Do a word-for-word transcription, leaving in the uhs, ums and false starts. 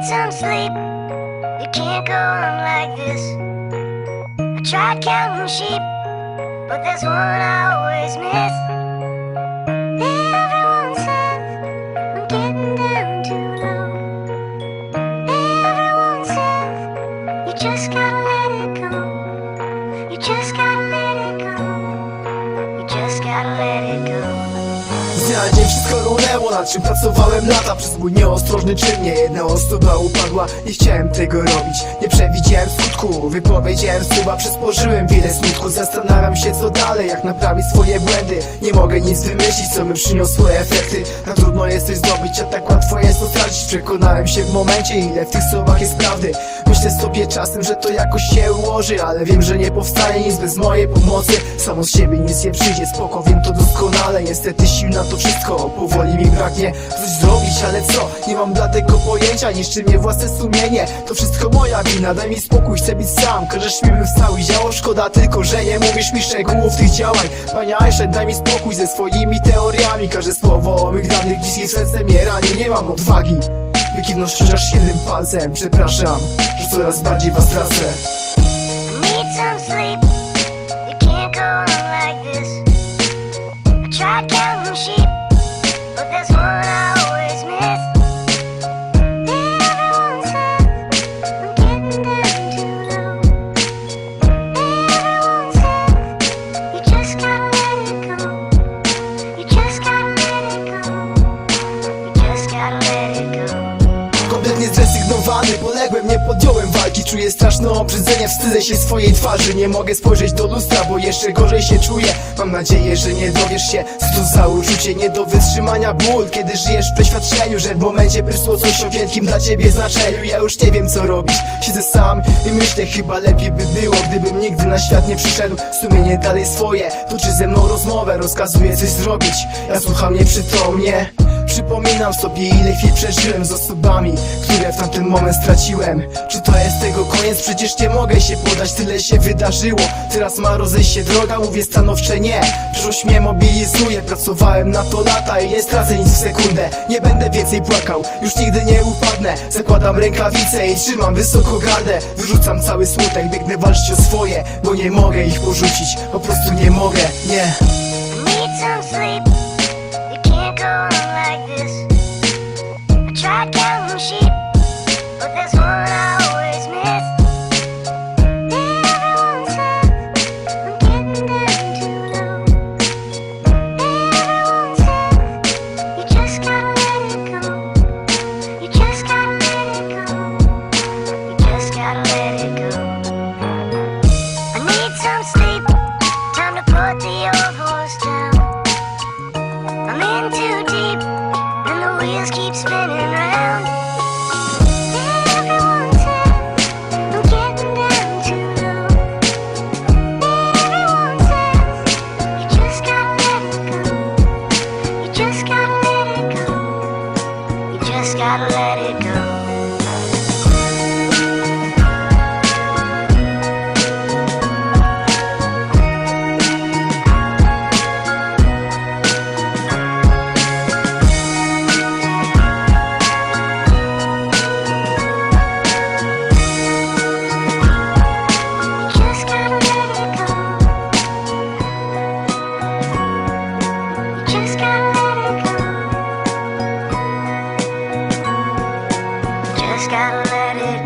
some sleep. You can't go on like this. I tried counting sheep, but there's one I always miss. Everyone says I'm getting down too low. Everyone says you just gotta let it go. You just gotta let it go. You just gotta let it go. Z dnia na dzień wszystko runęło, nad czym pracowałem lata. Przez mój nieostrożny czyn nie jedna osoba upadła. Nie chciałem tego robić, nie przewidziałem skutku. Wypowiedziałem słowa, przysporzyłem wiele smutku. Zastanawiam się co dalej, jak naprawić swoje błędy. Nie mogę nic wymyślić, co by przyniosło efekty. Tak trudno jest coś zdobyć, a tak łatwo jest to stracić. Przekonałem się w momencie, ile w tych słowach jest prawdy. Myślę sobie czasem, że to jakoś się ułoży, ale wiem, że nie powstanie nic bez mojej pomocy. Samo z siebie nic nie przyjdzie, spoko, wiem to doskonale. Niestety sił na to wszystko, powoli mi braknie coś zrobić, ale co? Nie mam dla tego pojęcia, niszczy mnie własne sumienie. To wszystko moja wina, daj mi spokój, chcę być sam. Każesz mi bym wstał i działał, szkoda tylko, że nie mówisz mi szczegółów tych działań. Panie Einstein, daj mi spokój ze swoimi teoriami. Każde słowo o mych danych bliskim serce mnie rani. Nie mam odwagi wykiwnąć chociaż jednym palcem. Przepraszam, że coraz bardziej was tracę. Need some sleep. You can't go on like this. I tried counting sheep, but there's one I always miss. Everyone says I'm getting down too low. Everyone says you just gotta let it go. You just gotta let it go. You just gotta let it go. Kompletnie zrezygnowany, poległem, nie podjąłem walki. Czuję straszne obrzydzenie, wstydzę się swojej twarzy. Nie mogę spojrzeć do lustra, bo jeszcze gorzej się czuję. Mam nadzieję, że nie dowiesz się, co to za uczucie. Nie do wytrzymania ból, kiedy żyjesz w przeświadczeniu, że w momencie prysło coś o wielkim dla ciebie znaczeniu. Ja już nie wiem co robić, siedzę sam i myślę, chyba lepiej by było, gdybym nigdy na świat nie przyszedł. Sumienie dalej swoje, toczy ze mną rozmowę, rozkazuje coś zrobić. Ja słucham nieprzytomnie. Przypominam sobie, ile chwil przeżyłem z osobami, które w tamten moment straciłem. Czy to jest tego koniec? Przecież nie mogę się podać, tyle się wydarzyło. Teraz ma rozejść się droga, mówię stanowcze nie. Przyszłość mnie mobilizuje, pracowałem na to lata i nie stracę nic w sekundę. Nie będę więcej płakał, już nigdy nie upadnę. Zakładam rękawice i trzymam wysoko gardę. Wyrzucam cały smutek, biegnę walczyć o swoje, bo nie mogę ich porzucić, po prostu nie mogę, nie. Need some sleep. You can't go on like this. I tried counting sheep, but there's one I always miss. Everyone says I'm getting down too low. Everyone says you just gotta let it go. You just gotta let it go. You just gotta let it go. I need some sleep. Time to put the old horse down. I'm in too deep, and the wheels keep spinning round. Everyone says I'm getting down too low. Everyone says you just gotta let it go. You just gotta let it go. You just gotta let it go. Just gotta let it go. Just gotta let it